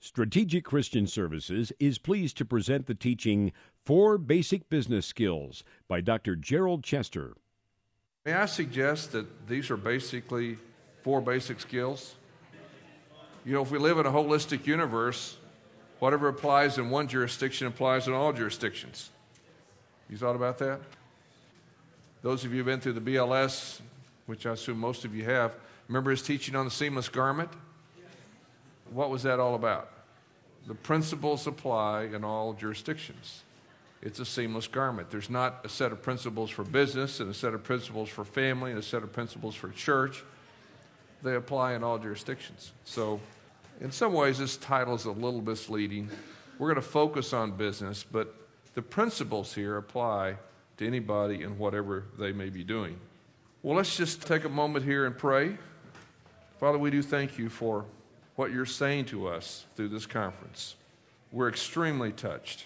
Strategic Christian Services is pleased to present the teaching Four Basic Business Skills by Dr. Gerald Chester. May I suggest that these are basically four basic skills? You know, if we live in a holistic universe, whatever applies in one jurisdiction applies in all jurisdictions. You thought about that? Those of you who have been through the BLS, which I assume most of you have, remember his teaching on the seamless garment? What was that all about? The principles apply in all jurisdictions. It's a seamless garment. There's not a set of principles for business and a set of principles for family and a set of principles for church. They apply in all jurisdictions. So in some ways, this title is a little misleading. We're going to focus on business, but the principles here apply to anybody in whatever they may be doing. Well, let's just take a moment here and pray. Father, we do thank you for what you're saying to us through this conference. We're extremely touched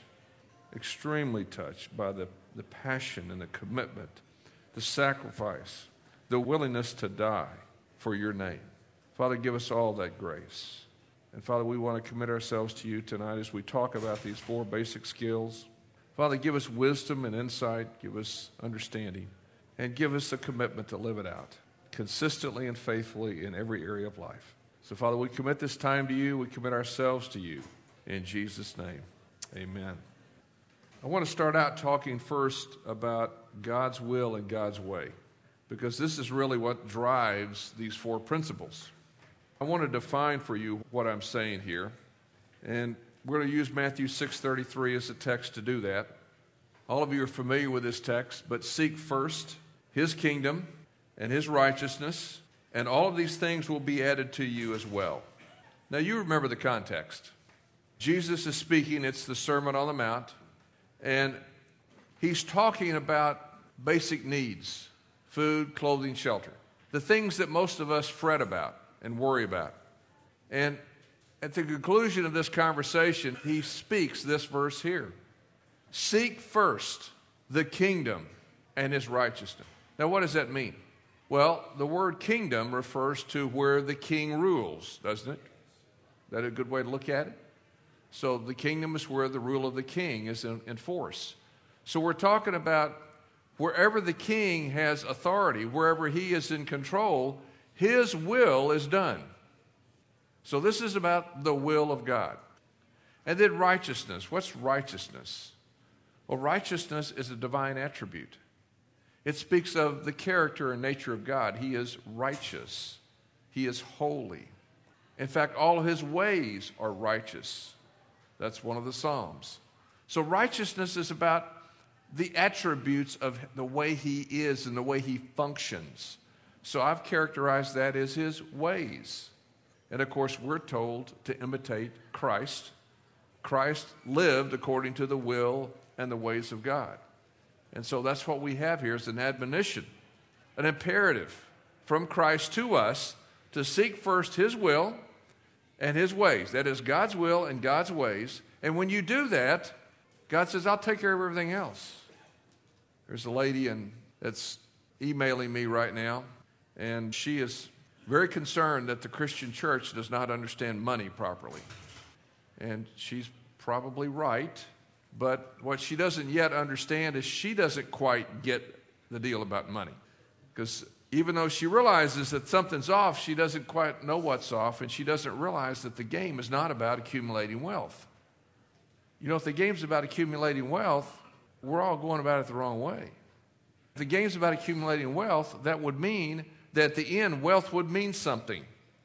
by the passion and the commitment, the sacrifice, the willingness to die for your name. Father, give us all that grace. And Father, we want to commit ourselves to you tonight as we talk about these four basic skills. Father, give us wisdom and insight, give us understanding, and give us a commitment to live it out consistently and faithfully in every area of life. So, Father, we commit this time to you. We commit ourselves to you. In Jesus' name, amen. I want to start out talking first about God's will and God's way, because this is really what drives these four principles. I want to define for you what I'm saying here, and we're going to use Matthew 6:33 as a text to do that. All of you are familiar with this text, but seek first his kingdom and his righteousness, and all of these things will be added to you as well. Now, you remember the context. Jesus is speaking. It's the Sermon on the Mount, and he's talking about basic needs: food, clothing, shelter, the things that most of us fret about and worry about. And at the conclusion of this conversation, he speaks this verse here: seek first the kingdom and his righteousness. Now, what does that mean? Well, the word kingdom refers to where the king rules, doesn't it? Is that a good way to look at it? So the kingdom is where the rule of the king is in force. So we're talking about wherever the king has authority, wherever he is in control, his will is done. So this is about the will of God. And then righteousness. What's righteousness? Well, righteousness is a divine attribute. It speaks of the character and nature of God. He is righteous. He is holy. In fact, all of his ways are righteous. That's one of the Psalms. So righteousness is about the attributes of the way he is and the way he functions. So I've characterized that as his ways. And of course, we're told to imitate Christ. Christ lived according to the will and the ways of God. And so that's what we have here is an admonition, an imperative from Christ to us to seek first his will and his ways. That is God's will and God's ways. And when you do that, God says, I'll take care of everything else. There's a lady that's emailing me right now, and she is very concerned that the Christian church does not understand money properly. And she's probably right. But what she doesn't yet understand is she doesn't quite get the deal about money. Because even though she realizes that something's off, she doesn't quite know what's off, and she doesn't realize that the game is not about accumulating wealth. You know, if the game's about accumulating wealth, we're all going about it the wrong way. If the game's about accumulating wealth, that would mean that at the end, wealth would mean something.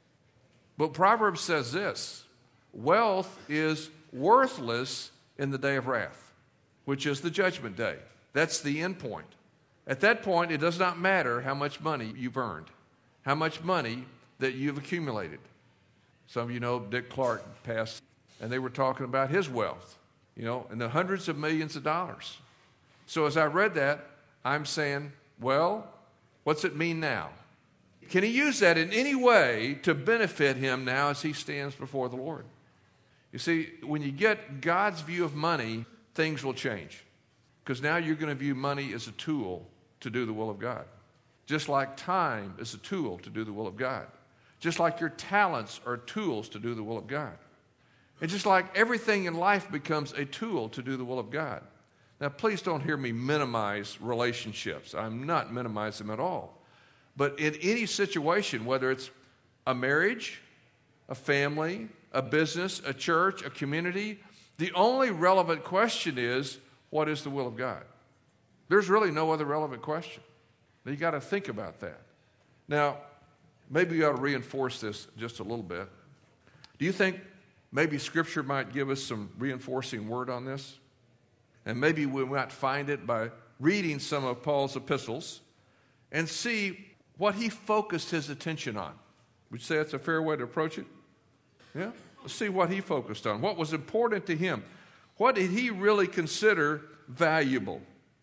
But Proverbs says this: wealth is worthless in the day of wrath, which is the judgment day. That's the end point. At that point, it does not matter how much money you've earned, how much money that you've accumulated. Some of you know Dick Clark passed, and they were talking about his wealth, in the hundreds of millions of dollars. So as I read that, I'm saying, well, what's it mean now? Can he use that in any way to benefit him now as he stands before the Lord? You see, when you get God's view of money, things will change. Because now you're going to view money as a tool to do the will of God. Just like time is a tool to do the will of God. Just like your talents are tools to do the will of God. And just like everything in life becomes a tool to do the will of God. Now, please don't hear me minimize relationships. I'm not minimizing them at all. But in any situation, whether it's a marriage, a family, a business, a church, a community, the only relevant question is, what is the will of God? There's really no other relevant question. Now, you got to think about that. Now, maybe you ought to reinforce this just a little bit. Do you think maybe Scripture might give us some reinforcing word on this? And maybe we might find it by reading some of Paul's epistles and see what he focused his attention on. Would you say that's a fair way to approach it? Yeah? Let's see what he focused on. What was important to him? What did he really consider valuable?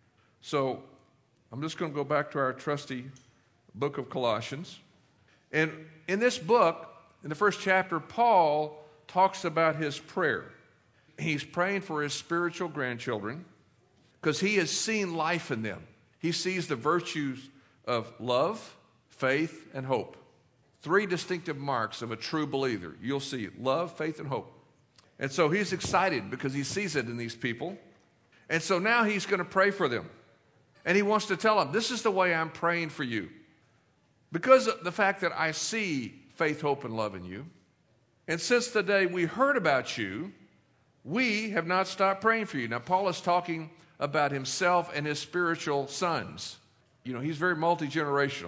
So I'm just going to go back to our trusty book of Colossians. And in this book, in the first chapter, Paul talks about his prayer. He's praying for his spiritual grandchildren because he has seen life in them. He sees the virtues of love, faith, and hope. 3 distinctive marks of a true believer. You'll see love, faith, and hope. And so he's excited because he sees it in these people. And so now he's going to pray for them. And he wants to tell them, this is the way I'm praying for you. Because of the fact that I see faith, hope, and love in you. And since the day we heard about you, we have not stopped praying for you. Now, Paul is talking about himself and his spiritual sons. You know, he's very multi-generational.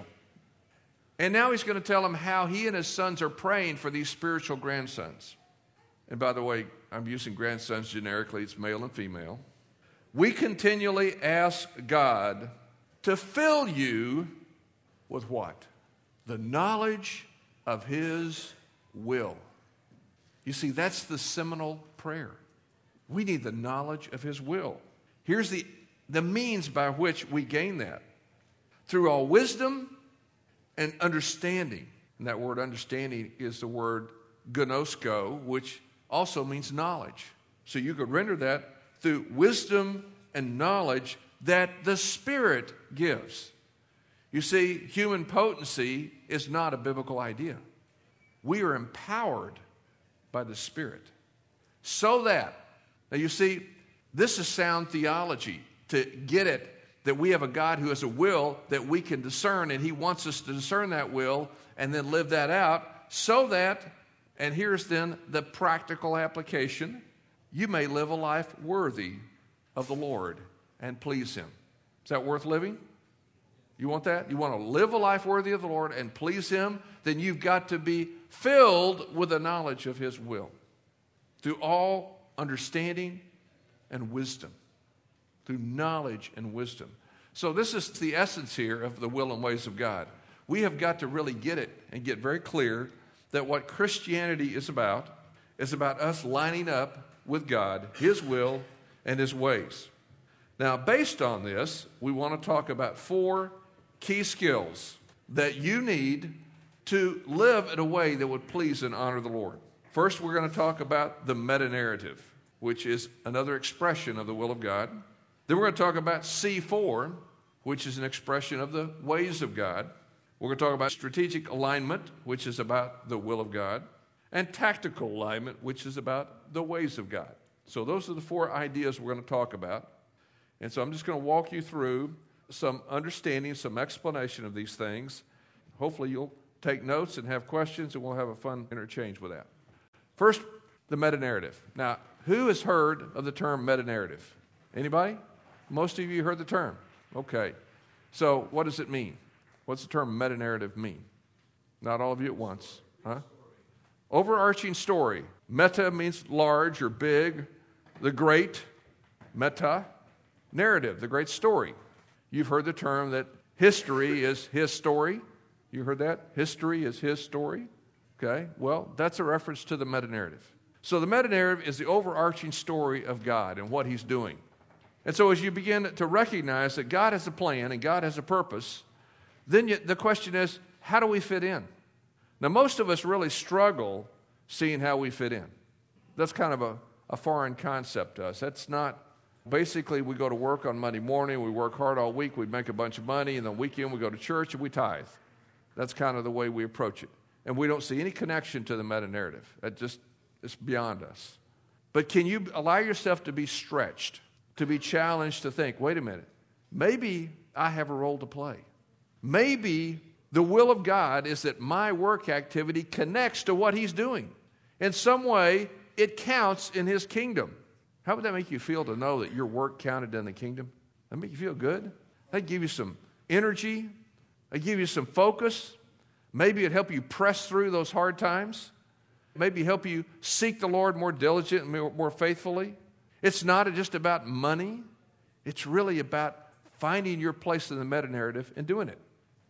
And now he's going to tell them how he and his sons are praying for these spiritual grandsons. And by the way, I'm using grandsons generically. It's male and female. We continually ask God to fill you with what? The knowledge of his will. You see, that's the seminal prayer. We need the knowledge of his will. Here's the means by which we gain that. Through all wisdom and understanding. And that word understanding is the word gnosko, which also means knowledge. So you could render that through wisdom and knowledge that the Spirit gives. You see, human potency is not a biblical idea. We are empowered by the Spirit. So that, now you see, this is sound theology to get it that we have a God who has a will that we can discern, and he wants us to discern that will and then live that out so that, and here's then the practical application, you may live a life worthy of the Lord and please him. Is that worth living? You want that? You want to live a life worthy of the Lord and please him? Then you've got to be filled with the knowledge of his will through all understanding and wisdom. Through knowledge and wisdom. So this is the essence here of the will and ways of God. We have got to really get it and get very clear that what Christianity is about us lining up with God, his will, and his ways. Now, based on this, we want to talk about 4 key skills that you need to live in a way that would please and honor the Lord. First, we're going to talk about the meta-narrative, which is another expression of the will of God. Then we're going to talk about C4, which is an expression of the ways of God. We're going to talk about strategic alignment, which is about the will of God, and tactical alignment, which is about the ways of God. So those are the 4 ideas we're going to talk about. And so I'm just going to walk you through some understanding, some explanation of these things. Hopefully you'll take notes and have questions, and we'll have a fun interchange with that. First, the meta-narrative. Now, who has heard of the term meta-narrative? Anybody? Most of you heard the term. Okay. So what does it mean? What's the term meta-narrative mean? Not all of you at once. Huh? Overarching story. Meta means large or big. The great, meta. Narrative, the great story. You've heard the term that history is his story. You heard that? History is his story. Okay. Well, that's a reference to the meta-narrative. So the meta-narrative is the overarching story of God and what he's doing. And so as you begin to recognize that God has a plan and God has a purpose, then the question is, how do we fit in? Now, most of us really struggle seeing how we fit in. That's kind of a foreign concept to us. That's not, basically we go to work on Monday morning, we work hard all week, we make a bunch of money, and the weekend we go to church and we tithe. That's kind of the way we approach it. And we don't see any connection to the meta-narrative. It's beyond us. But can you allow yourself to be stretched, to be challenged to think, wait a minute, maybe I have a role to play. Maybe the will of God is that my work activity connects to what He's doing. In some way, it counts in His kingdom. How would that make you feel to know that your work counted in the kingdom? That make you feel good? That'd give you some energy. That'd give you some focus. Maybe it'd help you press through those hard times. Maybe help you seek the Lord more diligently and more faithfully. It's not just about money. It's really about finding your place in the meta-narrative and doing it.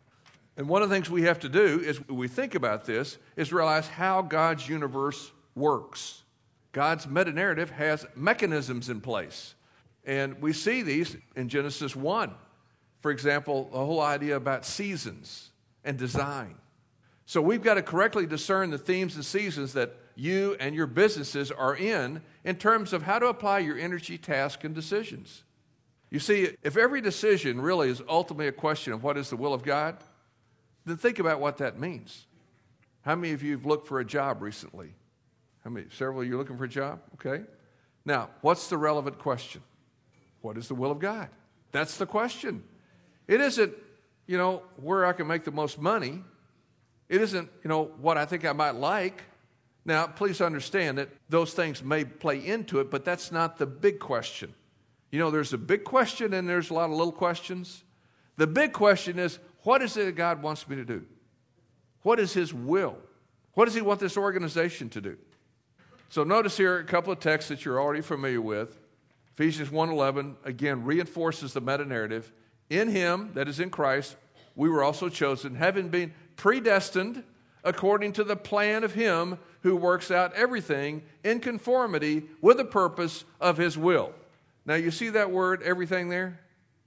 And one of the things we have to do is, when we think about this, is realize how God's universe works. God's meta-narrative has mechanisms in place. And we see these in Genesis 1. For example, the whole idea about seasons and design. So we've got to correctly discern the themes and seasons that you and your businesses are in terms of how to apply your energy, task, and decisions. You see, if every decision really is ultimately a question of what is the will of God, then think about what that means. How many of you have looked for a job recently? Several of you looking for a job? Okay. Now, what's the relevant question? What is the will of God? That's the question. It isn't, where I can make the most money. It isn't, what I think I might like. Now, please understand that those things may play into it, but that's not the big question. There's a big question and there's a lot of little questions. The big question is, what is it that God wants me to do? What is His will? What does He want this organization to do? So notice here a couple of texts that you're already familiar with. Ephesians 1:11, again, reinforces the meta-narrative. In Him, that is in Christ, we were also chosen, having been predestined according to the plan of Him who works out everything in conformity with the purpose of His will. Now, you see that word, everything there?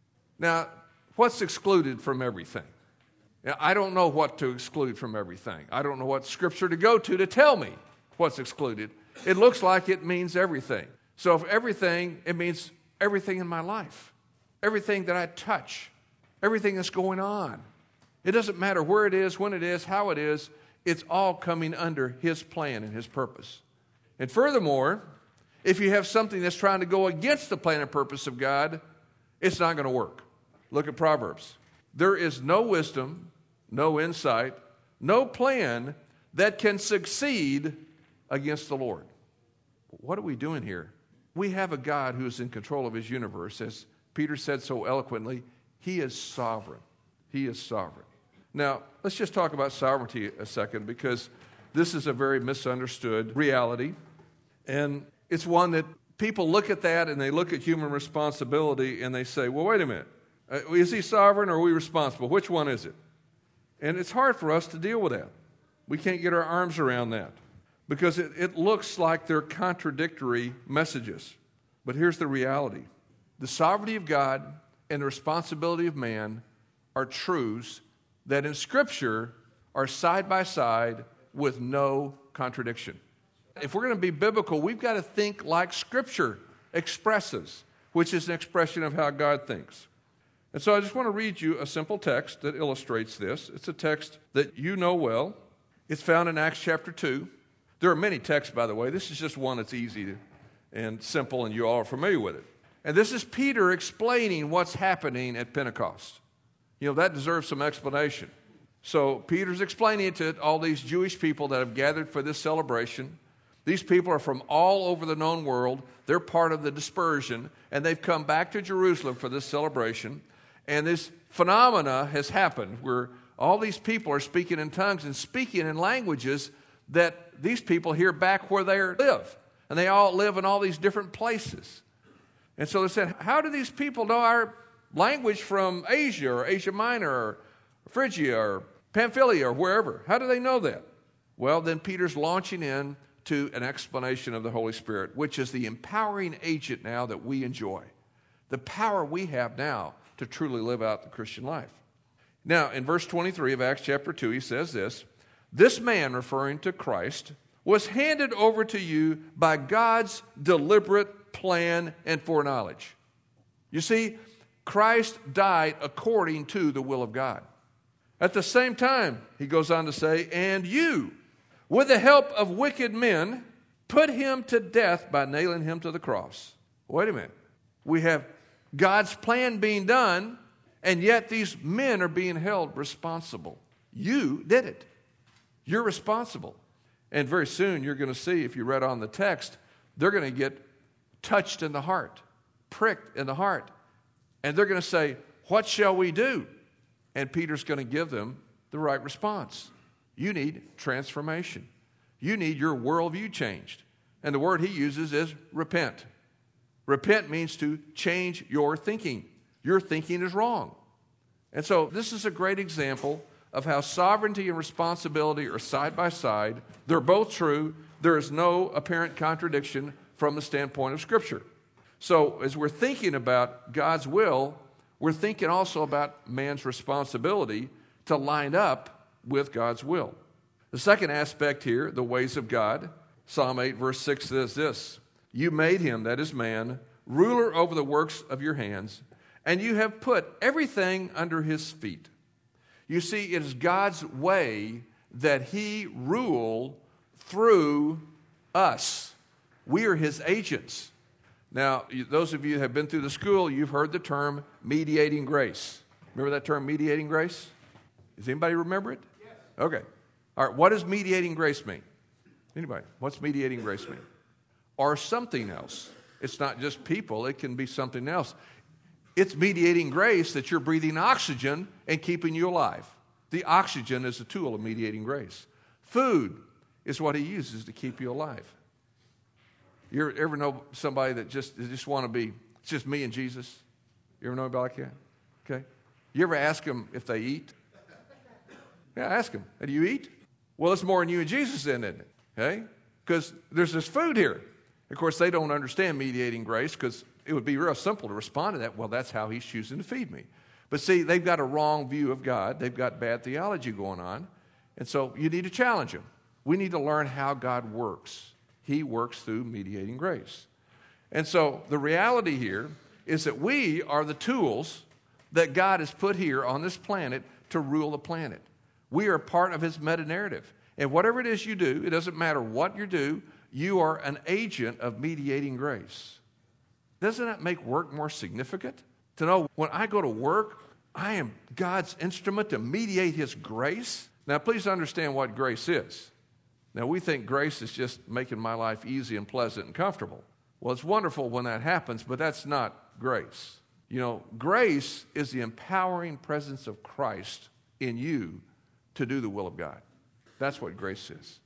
Now, what's excluded from everything? Now, I don't know what to exclude from everything. I don't know what scripture to go to tell me what's excluded. It looks like it means everything. So if everything, it means everything in my life. Everything that I touch. Everything that's going on. It doesn't matter where it is, when it is, how it is. It's all coming under His plan and His purpose. And furthermore, if you have something that's trying to go against the plan and purpose of God, it's not going to work. Look at Proverbs. There is no wisdom, no insight, no plan that can succeed against the Lord. What are we doing here? We have a God who is in control of His universe. As Peter said so eloquently, He is sovereign. He is sovereign. Now, let's just talk about sovereignty a second, because this is a very misunderstood reality. And it's one that people look at that and they look at human responsibility and they say, well, wait a minute. Is He sovereign or are we responsible? Which one is it? And it's hard for us to deal with that. We can't get our arms around that because it looks like they're contradictory messages. But here's the reality. The sovereignty of God and the responsibility of man are truths that in Scripture are side by side with no contradiction. If we're going to be biblical, we've got to think like Scripture expresses, which is an expression of how God thinks. And so I just want to read you a simple text that illustrates this. It's a text that you know well. It's found in Acts chapter 2. There are many texts, by the way. This is just one that's easy and simple, and you all are familiar with it. And this is Peter explaining what's happening at Pentecost. That deserves some explanation. So Peter's explaining it to all these Jewish people that have gathered for this celebration. These people are from all over the known world. They're part of the dispersion, and they've come back to Jerusalem for this celebration. And this phenomena has happened where all these people are speaking in tongues and speaking in languages that these people hear back where they live. And they all live in all these different places. And so they said, how do these people know our language from Asia or Asia Minor or Phrygia or Pamphylia or wherever? How do they know that? Well, then Peter's launching in to an explanation of the Holy Spirit, which is the empowering agent now that we enjoy. The power we have now to truly live out the Christian life. Now, in verse 23 of Acts chapter 2, he says this man, referring to Christ, was handed over to you by God's deliberate plan and foreknowledge. You see, Christ died according to the will of God. At the same time, he goes on to say, and you, with the help of wicked men, put him to death by nailing him to the cross. Wait a minute. We have God's plan being done, and yet these men are being held responsible. You did it. You're responsible. And very soon you're going to see, if you read on the text, they're going to get touched in the heart, pricked in the heart. And they're going to say, what shall we do? And Peter's going to give them the right response. You need transformation. You need your worldview changed. And the word he uses is repent. Repent means to change your thinking. Your thinking is wrong. And so this is a great example of how sovereignty and responsibility are side by side. They're both true. There is no apparent contradiction from the standpoint of Scripture. So as we're thinking about God's will, we're thinking also about man's responsibility to line up with God's will. The second aspect here, the ways of God, Psalm 8 verse 6 says this, you made him, that is man, ruler over the works of your hands, and you have put everything under his feet. You see, it is God's way that he rule through us. We are his agents. Now, those of you who have been through the school, you've heard the term mediating grace. Remember that term, mediating grace? Does anybody remember it? Yes. Okay. All right, what does mediating grace mean? Anybody? What's mediating grace mean? Or something else. It's not just people, it can be something else. It's mediating grace that you're breathing oxygen and keeping you alive. The oxygen is a tool of mediating grace. Food is what he uses to keep you alive. You ever know somebody that just want to be, it's just me and Jesus? You ever know anybody like that? Okay. You ever ask them if they eat? Yeah, ask them, do you eat? Well, it's more than you and Jesus then, isn't it? Okay? Because there's this food here. Of course, they don't understand mediating grace because it would be real simple to respond to that. Well, that's how he's choosing to feed me. But see, they've got a wrong view of God. They've got bad theology going on. And so you need to challenge them. We need to learn how God works. He works through mediating grace. And so the reality here is that we are the tools that God has put here on this planet to rule the planet. We are part of his meta-narrative. And whatever it is you do, it doesn't matter what you do, you are an agent of mediating grace. Doesn't that make work more significant? To know when I go to work, I am God's instrument to mediate his grace. Now, please understand what grace is. Now, we think grace is just making my life easy and pleasant and comfortable. Well, it's wonderful when that happens, but that's not grace. You know, grace is the empowering presence of Christ in you to do the will of God. That's what grace is.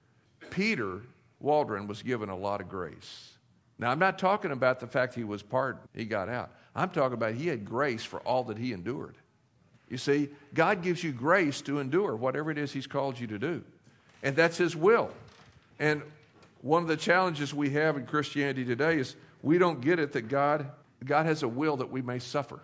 Peter Waldron was given a lot of grace. Now, I'm not talking about the fact he was pardoned, he got out. I'm talking about he had grace for all that he endured. You see, God gives you grace to endure whatever it is he's called you to do. And that's his will. And one of the challenges we have in Christianity today is we don't get it that God has a will that we may suffer.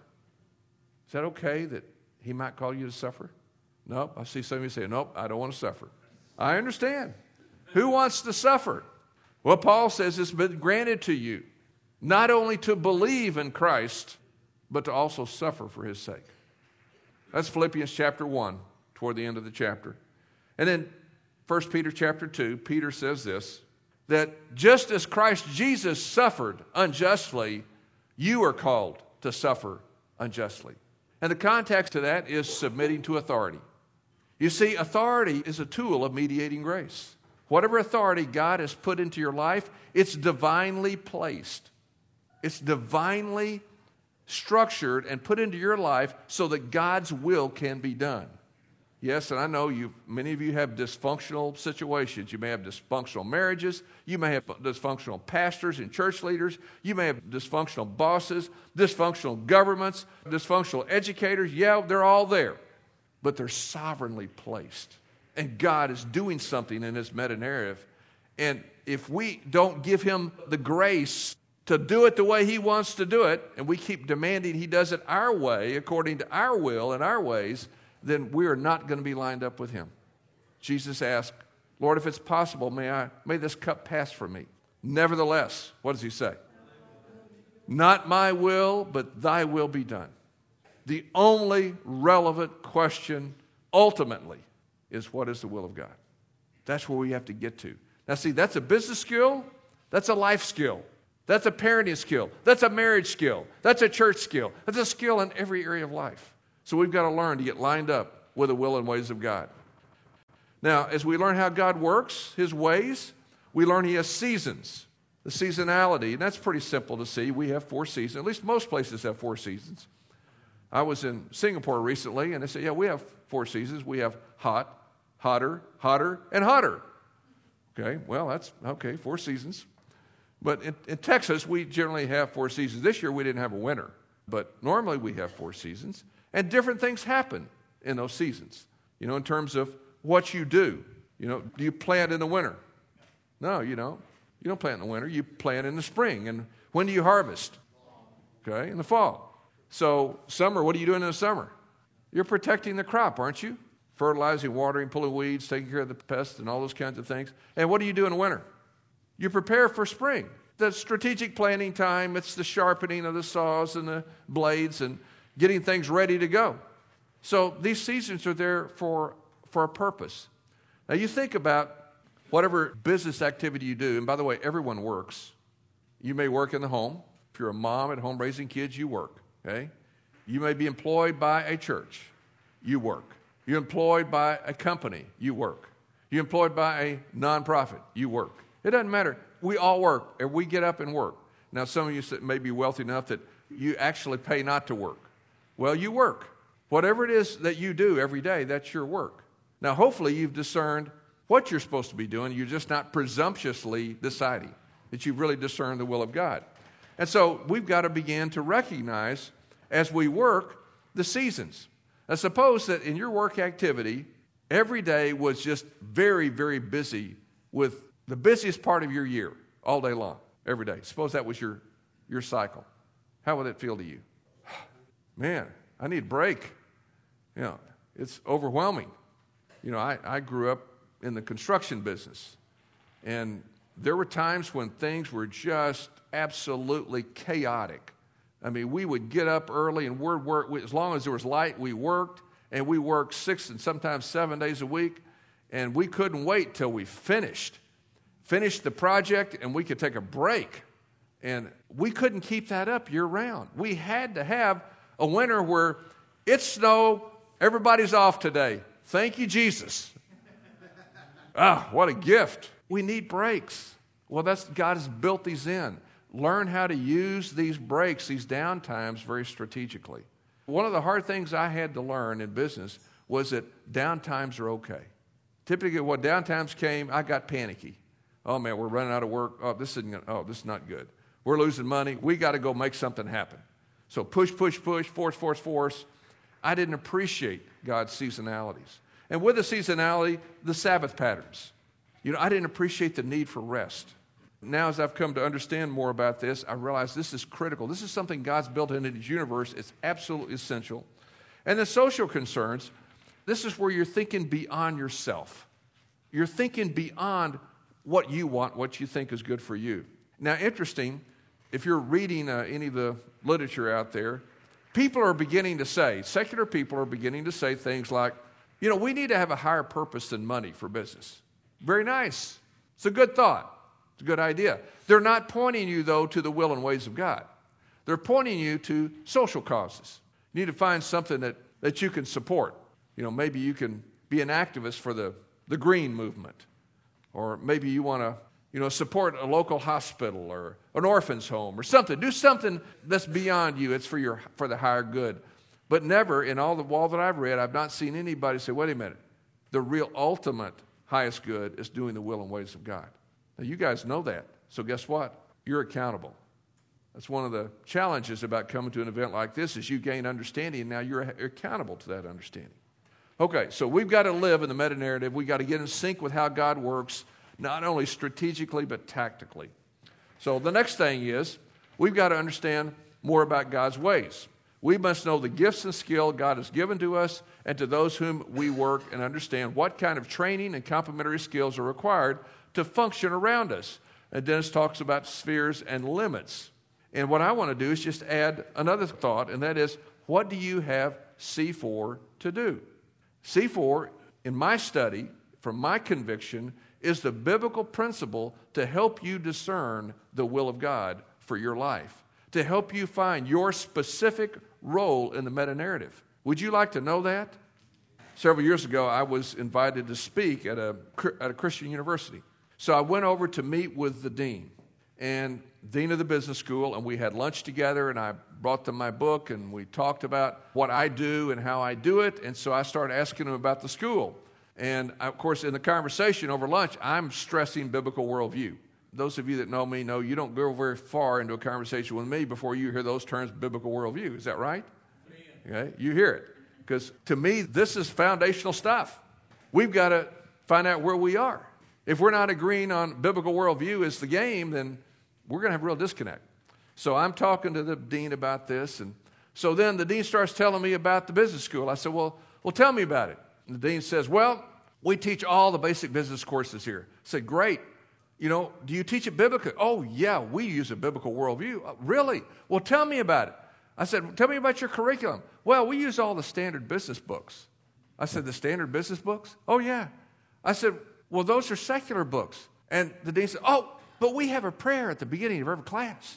Is that okay that he might call you to suffer? Nope. I see some of you say, nope, I don't want to suffer. I understand. Who wants to suffer? Well, Paul says it's been granted to you not only to believe in Christ, but to also suffer for his sake. That's Philippians chapter 1, toward the end of the chapter. And then 1 Peter chapter 2, Peter says this, that just as Christ Jesus suffered unjustly, you are called to suffer unjustly. And the context of that is submitting to authority. You see, authority is a tool of mediating grace. Whatever authority God has put into your life, it's divinely placed. It's divinely structured and put into your life so that God's will can be done. Yes, and I know many of you have dysfunctional situations. You may have dysfunctional marriages. You may have dysfunctional pastors and church leaders. You may have dysfunctional bosses, dysfunctional governments, dysfunctional educators. Yeah, they're all there. But they're sovereignly placed. And God is doing something in his meta-narrative. And if we don't give him the grace to do it the way he wants to do it, and we keep demanding he does it our way, according to our will and our ways, then we are not going to be lined up with him. Jesus asked, Lord, if it's possible, may this cup pass from me. Nevertheless, what does he say? Not my will, but thy will be done. The only relevant question ultimately is what is the will of God? That's where we have to get to. Now see, that's a business skill. That's a life skill. That's a parenting skill. That's a marriage skill. That's a church skill. That's a skill in every area of life. So we've got to learn to get lined up with the will and ways of God. Now, as we learn how God works, His ways, we learn He has seasons. The seasonality, and that's pretty simple to see. We have 4 seasons. At least most places have 4 seasons. I was in Singapore recently, and they said, yeah, we have 4 seasons. We have hot, hotter, hotter, and hotter. Okay, well, that's okay, 4 seasons. But in Texas, we generally have 4 seasons. This year, we didn't have a winter. But normally, we have 4 seasons. And different things happen in those seasons. You know, in terms of what you do. You know, do you plant in the winter? No, you don't. You don't plant in the winter. You plant in the spring. And when do you harvest? Okay, in the fall. So summer, what are you doing in the summer? You're protecting the crop, aren't you? Fertilizing, watering, pulling weeds, taking care of the pests and all those kinds of things. And what do you do in the winter? You prepare for spring. The strategic planning time, it's the sharpening of the saws and the blades and getting things ready to go. So these seasons are there for a purpose. Now you think about whatever business activity you do, and by the way, everyone works. You may work in the home. If you're a mom at home raising kids, you work, okay? You may be employed by a church. You work. You're employed by a company. You work. You're employed by a nonprofit. You work. It doesn't matter. We all work, and we get up and work. Now, some of you may be wealthy enough that you actually pay not to work. Well, you work. Whatever it is that you do every day, that's your work. Now, hopefully, you've discerned what you're supposed to be doing. You're just not presumptuously deciding that you've really discerned the will of God. And so we've got to begin to recognize as we work the seasons. Now, suppose that in your work activity, every day was just very, very busy with the busiest part of your year all day long, every day. Suppose that was your cycle. How would it feel to you? Man, I need a break. You know, it's overwhelming. You know, I grew up in the construction business, and there were times when things were just absolutely chaotic. I mean, we would get up early and we'd work. As long as there was light, we worked, and we worked 6 and sometimes 7 days a week, and we couldn't wait till we finished the project, and we could take a break. And we couldn't keep that up year-round. We had to have a winter where it's snow, everybody's off today. Thank you, Jesus. What a gift. We need breaks. Well, God has built these in. Learn how to use these breaks, these downtimes, very strategically. One of the hard things I had to learn in business was that downtimes are okay. Typically, when downtimes came, I got panicky. Oh, man, we're running out of work. This is not good. We're losing money. We got to go make something happen. So push, force. I didn't appreciate God's seasonalities. And with the seasonality, the Sabbath patterns. You know, I didn't appreciate the need for rest. Now, as I've come to understand more about this, I realize this is critical. This is something God's built into His universe. It's absolutely essential. And the social concerns, this is where you're thinking beyond yourself. You're thinking beyond what you want, what you think is good for you. Now, interesting, if you're reading any of the literature out there, secular people are beginning to say things like, you know, we need to have a higher purpose than money for business. Very nice. It's a good thought. It's a good idea. They're not pointing you, though, to the will and ways of God. They're pointing you to social causes. You need to find something that you can support. You know, maybe you can be an activist for the green movement. Or maybe you want to, you know, support a local hospital or an orphan's home or something. Do something that's beyond you. It's for the higher good. But never, in all that I've read, I've not seen anybody say, wait a minute, the real ultimate highest good is doing the will and ways of God. Now, you guys know that. So guess what? You're accountable. That's one of the challenges about coming to an event like this is you gain understanding, and now you're accountable to that understanding. Okay, so we've got to live in the meta-narrative. We've got to get in sync with how God works, not only strategically, but tactically. So the next thing is we've got to understand more about God's ways. We must know the gifts and skill God has given to us and to those whom we work and understand what kind of training and complementary skills are required to function around us. And Dennis talks about spheres and limits. And what I want to do is just add another thought, and that is, what do you have C4 to do? C4, in my study, from my conviction, is the biblical principle to help you discern the will of God for your life, to help you find your specific role in the meta-narrative. Would you like to know that? Several years ago, I was invited to speak at a Christian university. So I went over to meet with the dean and dean of the business school, and we had lunch together, and I brought them my book, and we talked about what I do and how I do it, and so I started asking them about the school. And, of course, in the conversation over lunch, I'm stressing biblical worldview. Those of you that know me know you don't go very far into a conversation with me before you hear those terms, biblical worldview. Is that right? Okay, you hear it. Because to me, this is foundational stuff. We've got to find out where we are. If we're not agreeing on biblical worldview as the game, then we're going to have a real disconnect. So I'm talking to the dean about this. And so then the dean starts telling me about the business school. I said, well, tell me about it. And the dean says, well, we teach all the basic business courses here. I said, great. Do you teach it biblically? Oh, yeah, we use a biblical worldview. Really? Well, tell me about it. I said, tell me about your curriculum. Well, we use all the standard business books. I said, the standard business books? Oh, yeah. I said, well, those are secular books. And the dean said, oh, but we have a prayer at the beginning of every class.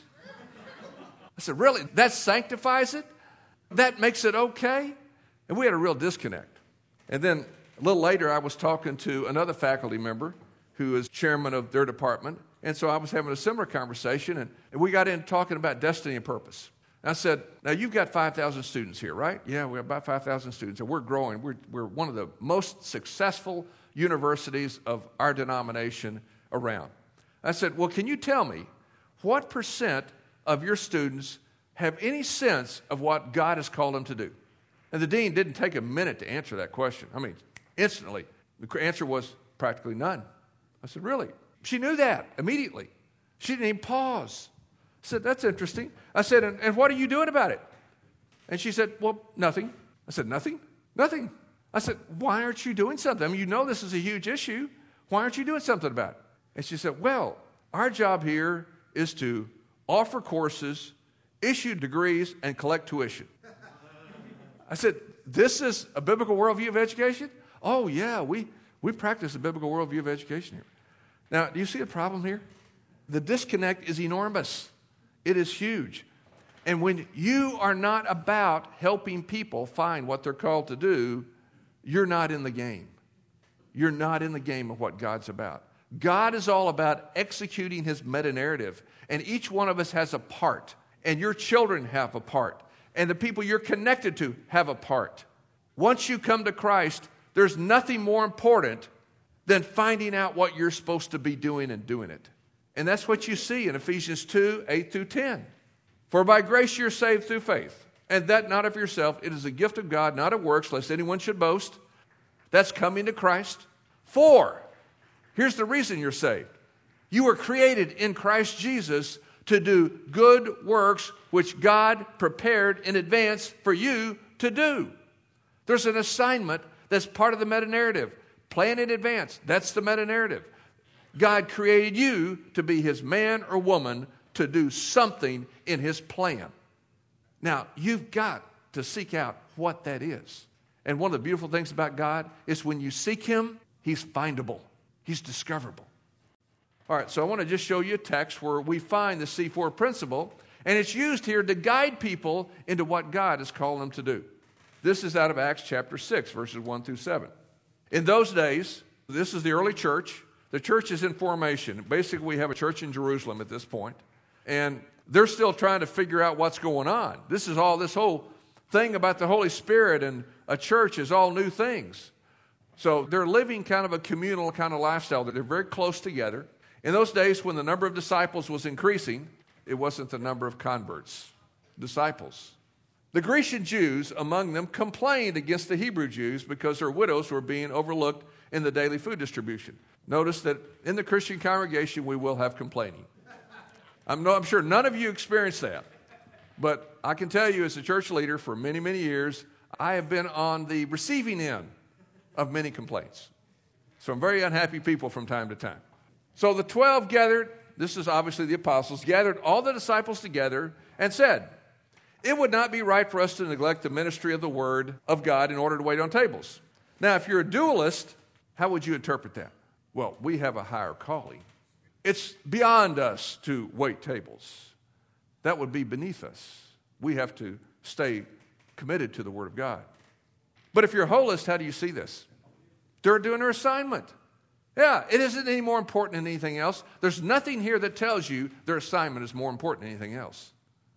I said, really? That sanctifies it? That makes it okay? And we had a real disconnect. And then a little later, I was talking to another faculty member who is chairman of their department. And so I was having a similar conversation, and we got into talking about destiny and purpose. And I said, now you've got 5,000 students here, right? Yeah, we have about 5,000 students, and we're growing. We're one of the most successful universities of our denomination around. I said, well, can you tell me what % of your students have any sense of what God has called them to do? And the dean didn't take a minute to answer that question. I mean, instantly. The answer was practically none. I said, really? She knew that immediately. She didn't even pause. I said, that's interesting. I said, and what are you doing about it? And she said, well, nothing. I said, nothing? Nothing. I said, why aren't you doing something? I mean, this is a huge issue. Why aren't you doing something about it? And she said, well, our job here is to offer courses, issue degrees, and collect tuition. I said, this is a biblical worldview of education? Oh, yeah, we practice a biblical worldview of education here. Now, do you see the problem here? The disconnect is enormous. It is huge. And when you are not about helping people find what they're called to do, you're not in the game. You're not in the game of what God's about. God is all about executing his meta-narrative. And each one of us has a part. And your children have a part. And the people you're connected to have a part. Once you come to Christ, there's nothing more important than finding out what you're supposed to be doing and doing it. And that's what you see in Ephesians 2, 8 through 10. For by grace you're saved through faith, and that not of yourself. It is a gift of God, not of works, lest anyone should boast. That's coming to Christ. 4, here's the reason you're saved. You were created in Christ Jesus to do good works which God prepared in advance for you to do. There's an assignment that's part of the meta-narrative. Plan in advance. That's the meta-narrative. God created you to be his man or woman to do something in his plan. Now, you've got to seek out what that is. And one of the beautiful things about God is when you seek him, he's findable. He's discoverable. All right, so I want to just show you a text where we find the C4 principle, and it's used here to guide people into what God has called them to do. This is out of Acts chapter 6, verses 1 through 7. In those days, this is the early church. The church is in formation. Basically, we have a church in Jerusalem at this point, and they're still trying to figure out what's going on. This whole thing about the Holy Spirit and a church is all new things. So they're living kind of a communal kind of lifestyle. They're very close together. In those days, when the number of disciples was increasing, it wasn't the number of converts, disciples. The Grecian Jews among them complained against the Hebrew Jews because their widows were being overlooked in the daily food distribution. Notice that in the Christian congregation, we will have complaining. I'm sure none of you experienced that. But I can tell you as a church leader for many, many years, I have been on the receiving end of many complaints. Some very unhappy people from time to time. So the 12 gathered, this is obviously the apostles, gathered all the disciples together and said, it would not be right for us to neglect the ministry of the word of God in order to wait on tables. Now, if you're a dualist, how would you interpret that? well, we have a higher calling. It's beyond us to wait tables. That would be beneath us. We have to stay committed to the Word of God. But if you're a holist, how do you see this? They're doing their assignment. Yeah, it isn't any more important than anything else. There's nothing here that tells you their assignment is more important than anything else.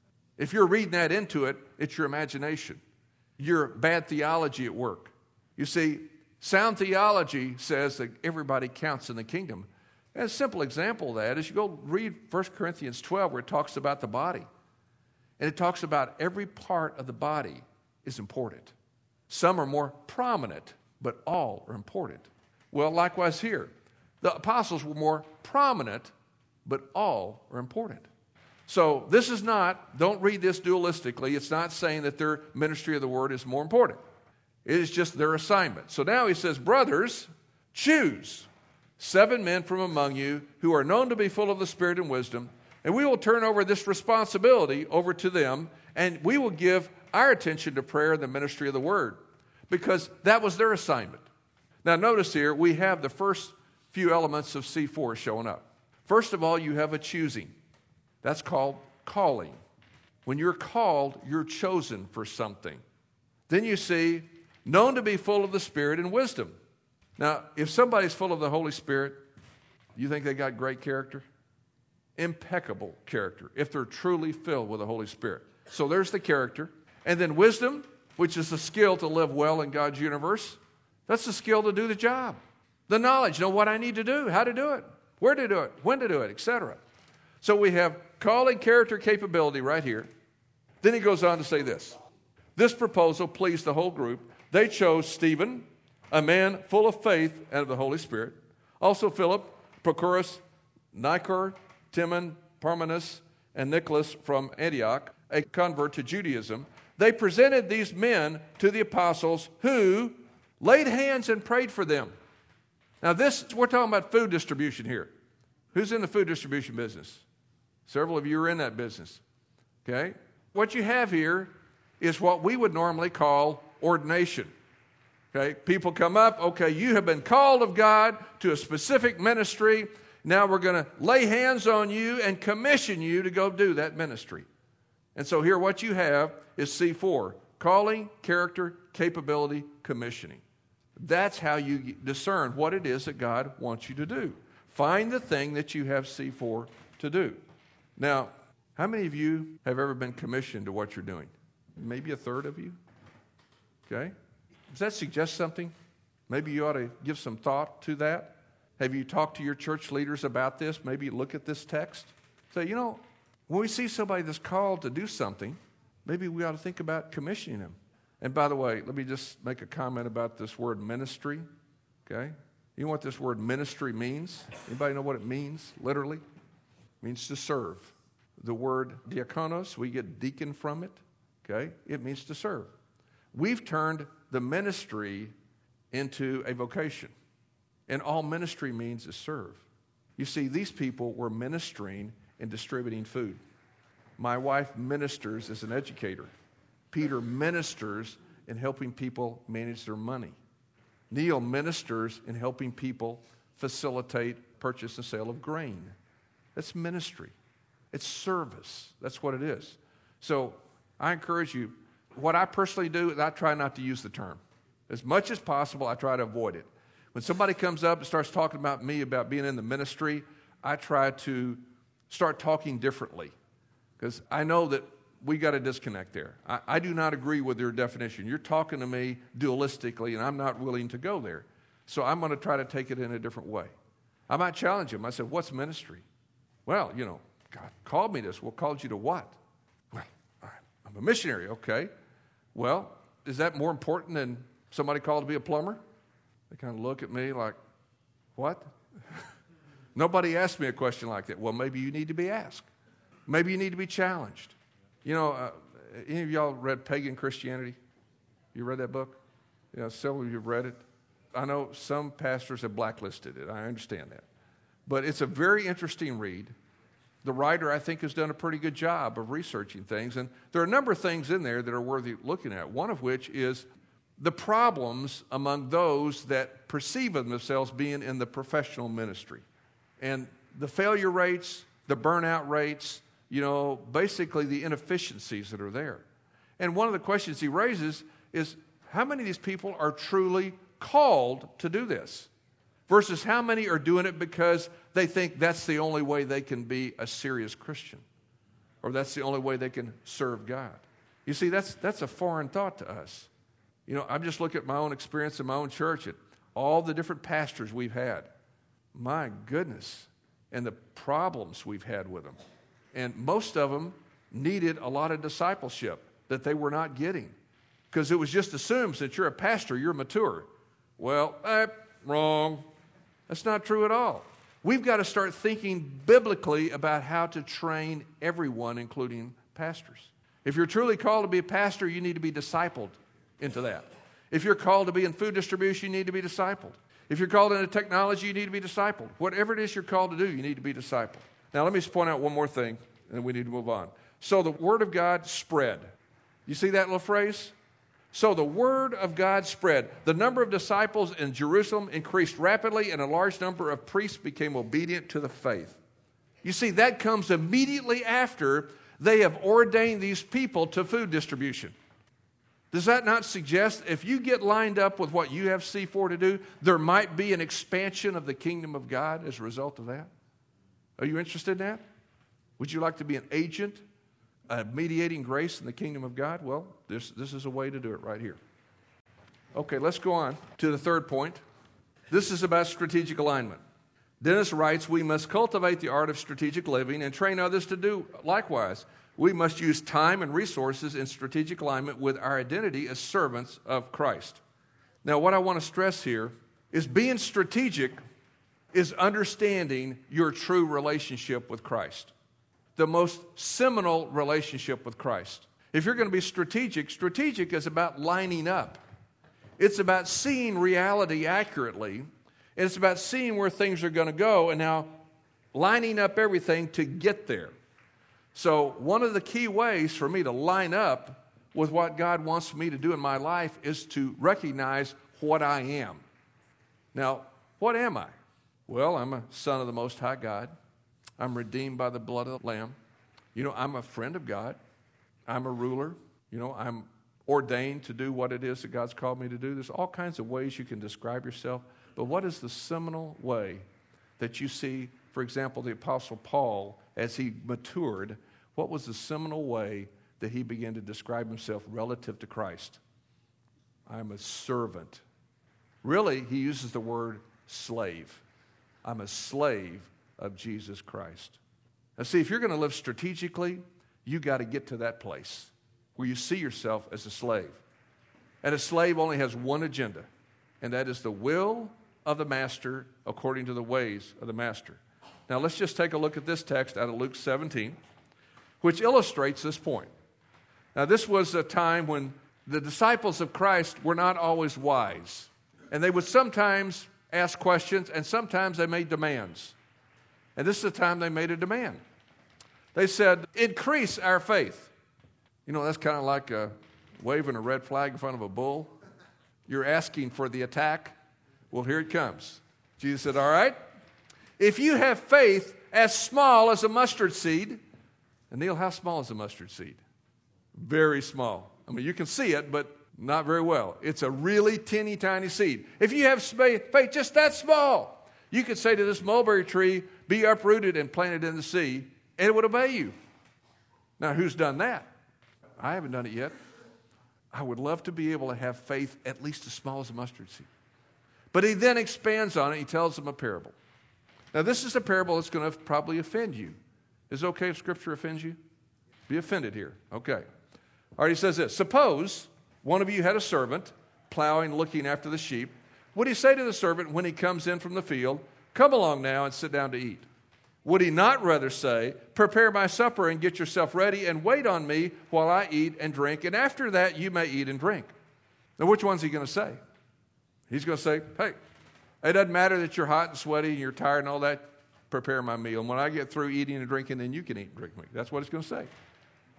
If you're reading that into it, it's your imagination. Your bad theology at work. You see, sound theology says that everybody counts in the kingdom. And a simple example of that is you go read 1 Corinthians 12 where it talks about the body. And it talks about every part of the body is important. Some are more prominent, but all are important. Well, likewise here. The apostles were more prominent, but all are important. So this is not, don't read this dualistically. It's not saying that their ministry of the word is more important. It is just their assignment. So now he says, brothers, choose 7 men from among you who are known to be full of the Spirit and wisdom, and we will turn over this responsibility over to them, and we will give our attention to prayer and the ministry of the word, because that was their assignment. Now notice here, we have the first few elements of C4 showing up. First of all, you have a choosing. That's called calling. When you're called, you're chosen for something. Then you see, known to be full of the Spirit and wisdom. Now, if somebody's full of the Holy Spirit, you think they got great character? Impeccable character, if they're truly filled with the Holy Spirit. So there's the character. And then wisdom, which is the skill to live well in God's universe. That's the skill to do the job. The knowledge, know what I need to do, how to do it, where to do it, when to do it, etc. So we have calling, character, capability right here. Then he goes on to say this. This proposal pleased the whole group. They chose Stephen, a man full of faith and of the Holy Spirit. Also Philip, Prochorus, Nicanor, Timon, Parmenas, and Nicholas from Antioch, a convert to Judaism. They presented these men to the apostles who laid hands and prayed for them. Now we're talking about food distribution here. Who's in the food distribution business? Several of you are in that business. Okay? What you have here is what we would normally call ordination. Okay? People come up, okay, you have been called of God to a specific ministry. Now we're going to lay hands on you and commission you to go do that ministry. And so here what you have is C4, calling, character, capability, commissioning. That's how you discern what it is that God wants you to do. Find the thing that you have C4 to do. Now, how many of you have ever been commissioned to what you're doing? Maybe a third of you? Okay? Does that suggest something? Maybe you ought to give some thought to that. Have you talked to your church leaders about this? Maybe look at this text. Say, when we see somebody that's called to do something, maybe we ought to think about commissioning them. And by the way, let me just make a comment about this word ministry. Okay? You know what this word ministry means? Anybody know what it means, literally? It means to serve. The word diakonos, we get deacon from it. Okay? It means to serve. We've turned the ministry into a vocation. And all ministry means is serve. You see, these people were ministering and distributing food. My wife ministers as an educator. Peter ministers in helping people manage their money. Neil ministers in helping people facilitate purchase and sale of grain. That's ministry. It's service. That's what it is. So I encourage you, what I personally do is I try not to use the term. As much as possible, I try to avoid it. When somebody comes up and starts talking about me, about being in the ministry, I try to start talking differently because I know that we got a disconnect there. I do not agree with your definition. You're talking to me dualistically, and I'm not willing to go there. So I'm going to try to take it in a different way. I might challenge him. I said, what's ministry? Well, God called me this. Well, called you to what? Well, I'm a missionary. Okay. Well, is that more important than somebody called to be a plumber? They kind of look at me like, what? Nobody asked me a question like that. Well, maybe you need to be asked. Maybe you need to be challenged. Any of y'all read Pagan Christianity? You read that book? Several of you have read it. I know some pastors have blacklisted it. I understand that. But it's a very interesting read. The writer, I think, has done a pretty good job of researching things. And there are a number of things in there that are worthy looking at, one of which is the problems among those that perceive of themselves being in the professional ministry. And the failure rates, the burnout rates, basically the inefficiencies that are there. And one of the questions he raises is, how many of these people are truly called to do this? Versus how many are doing it because they think that's the only way they can be a serious Christian, or that's the only way they can serve God. You see, that's a foreign thought to us. I'm just looking at my own experience in my own church, at all the different pastors we've had. My goodness, and the problems we've had with them. And most of them needed a lot of discipleship that they were not getting, because it was just assumed that you're a pastor, you're mature. Well, wrong. That's not true at all. We've got to start thinking biblically about how to train everyone, including pastors. If you're truly called to be a pastor, you need to be discipled into that. If you're called to be in food distribution, you need to be discipled. If you're called into technology, you need to be discipled. Whatever it is you're called to do, you need to be discipled. Now, let me just point out one more thing, and then we need to move on. So the word of God spread. You see that little phrase? So the word of God spread. The number of disciples in Jerusalem increased rapidly, and a large number of priests became obedient to the faith. You see, that comes immediately after they have ordained these people to food distribution. Does that not suggest if you get lined up with what you have C4 to do, there might be an expansion of the kingdom of God as a result of that? Are you interested in that? Would you like to be an agent, mediating grace in the kingdom of God? Well, this is a way to do it right here. Okay, let's go on to the third point. This is about strategic alignment. Dennis writes, we must cultivate the art of strategic living and train others to do likewise. We must use time and resources in strategic alignment with our identity as servants of Christ. Now, what I want to stress here is being strategic is understanding your true relationship with Christ, the most seminal relationship with Christ. If you're going to be strategic is about lining up. It's about seeing reality accurately. And it's about seeing where things are going to go and now lining up everything to get there. So one of the key ways for me to line up with what God wants me to do in my life is to recognize what I am. Now, what am I? Well, I'm a son of the Most High God. I'm redeemed by the blood of the Lamb. I'm a friend of God. I'm a ruler. I'm ordained to do what it is that God's called me to do. There's all kinds of ways you can describe yourself. But what is the seminal way that you see, for example, the Apostle Paul, as he matured, what was the seminal way that he began to describe himself relative to Christ? I'm a servant. Really, he uses the word slave. I'm a slave of Jesus Christ. Now see, if you're going to live strategically, you got to get to that place where you see yourself as a slave. And a slave only has one agenda, and that is the will of the master according to the ways of the master. Now let's just take a look at this text out of Luke 17, which illustrates this point. Now this was a time when the disciples of Christ were not always wise, and they would sometimes ask questions, and sometimes they made demands. And this is the time they made a demand. They said, increase our faith. That's kind of like waving a red flag in front of a bull. You're asking for the attack. Well, here it comes. Jesus said, all right, if you have faith as small as a mustard seed, and Neil, how small is a mustard seed? Very small. I mean, you can see it, but not very well. It's a really teeny tiny seed. If you have faith just that small, you could say to this mulberry tree, be uprooted and planted in the sea, and it would obey you. Now, who's done that? I haven't done it yet. I would love to be able to have faith at least as small as a mustard seed. But he then expands on it. He tells them a parable. Now, this is a parable that's going to probably offend you. Is it okay if Scripture offends you? Be offended here. Okay. All right, he says this. Suppose one of you had a servant plowing, looking after the sheep. Would he say to the servant when he comes in from the field, come along now and sit down to eat? Would he not rather say, prepare my supper and get yourself ready and wait on me while I eat and drink, and after that you may eat and drink? Now, which one's he going to say? He's going to say, hey, it doesn't matter that you're hot and sweaty and you're tired and all that. Prepare my meal. And when I get through eating and drinking, then you can eat and drink me. That's what it's going to say.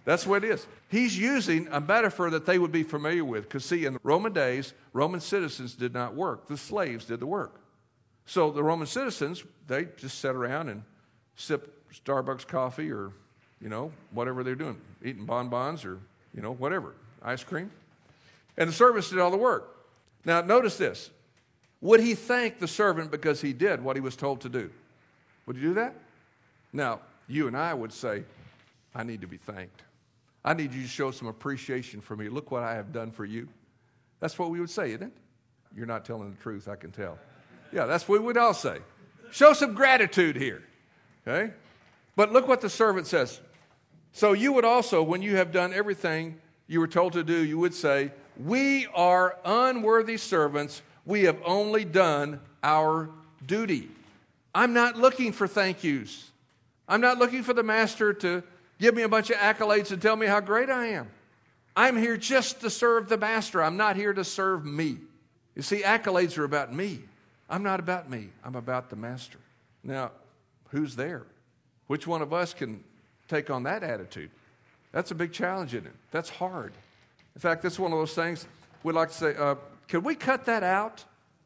That's what it is. He's using a metaphor that they would be familiar with. Because, see, in the Roman days, Roman citizens did not work. The slaves did the work. So the Roman citizens, they just sat around and sip Starbucks coffee or, whatever they're doing, eating bonbons or, whatever, ice cream. And the servants did all the work. Now, notice this. Would he thank the servant because he did what he was told to do? Would he do that? Now, you and I would say, I need to be thanked. I need you to show some appreciation for me. Look what I have done for you. That's what we would say, isn't it? You're not telling the truth, I can tell. Yeah, that's what we would all say. Show some gratitude here. Okay? But look what the servant says. So you would also, when you have done everything you were told to do, you would say, we are unworthy servants. We have only done our duty. I'm not looking for thank yous. I'm not looking for the master to give me a bunch of accolades and tell me how great I am. I'm here just to serve the master. I'm not here to serve me. You see, accolades are about me. I'm not about me. I'm about the master. Now, who's there? Which one of us can take on that attitude? That's a big challenge, isn't it? That's hard. In fact, that's one of those things we'd like to say, can we cut that out?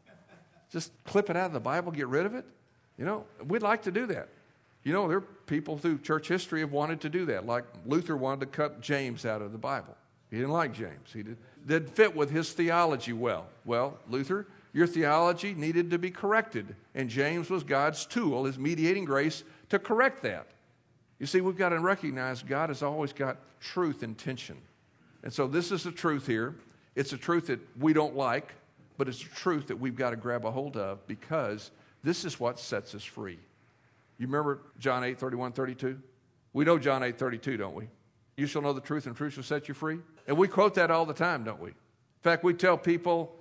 Just clip it out of the Bible, get rid of it? We'd like to do that. There are people through church history have wanted to do that. Like Luther wanted to cut James out of the Bible. He didn't like James. He didn't fit with his theology well. Well, Luther, your theology needed to be corrected. And James was God's tool, his mediating grace, to correct that. You see, we've got to recognize God has always got truth in tension. And so this is the truth here. It's a truth that we don't like, but it's a truth that we've got to grab a hold of because this is what sets us free. You remember John 8:31-32? We know John 8:32, don't we? You shall know the truth, and truth shall set you free. And we quote that all the time, don't we? In fact, we tell people,